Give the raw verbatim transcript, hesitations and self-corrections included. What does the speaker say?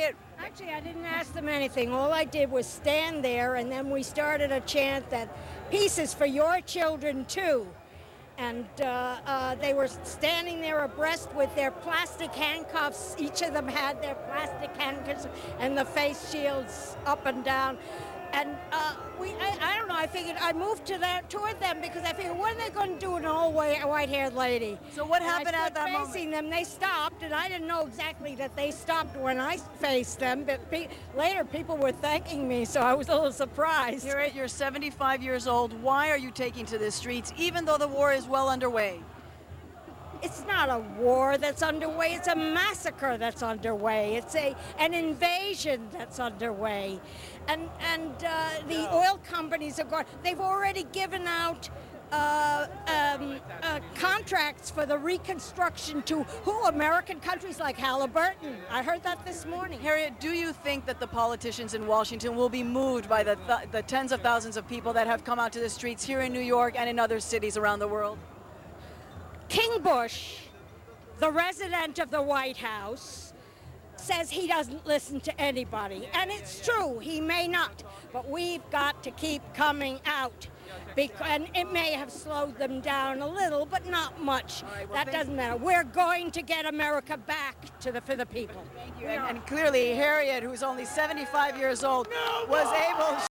Harriet, Actually, I didn't ask them anything. All I did was stand there, and then we started a chant that peace is for your children, too. And uh, uh, they were standing there abreast with their plastic handcuffs. Each of them had their plastic handcuffs and the face shields up and down. And uh, we, I, I don't know, I figured I moved to that, toward them because I figured, what are they going to do with an old white, white-haired lady? so what And happened I at stood that facing moment? them. They stopped, and I didn't know exactly that they stopped when I faced them. But pe- later, people were thanking me, so I was a little surprised. Harriet, you're seventy-five years old. Why are you taking to the streets, even though the war is well underway? It's not a war that's underway. It's a massacre that's underway. It's a an invasion that's underway, and and uh, the oil companies are going. They've already given out uh, um, uh, contracts for the reconstruction to who? American countries like Halliburton. I heard that this morning. Harriet, do you think that the politicians in Washington will be moved by the, th- the tens of thousands of people that have come out to the streets here in New York and in other cities around the world? King Bush, the resident of the White House, says he doesn't listen to anybody. And it's true, he may not. But we've got to keep coming out. Because, and it may have slowed them down a little, but not much. right, well, that thank doesn't matter. We're going to get America back to the, for the people. Thank you. And, and clearly, Harriet, who's only seventy-five years old, was able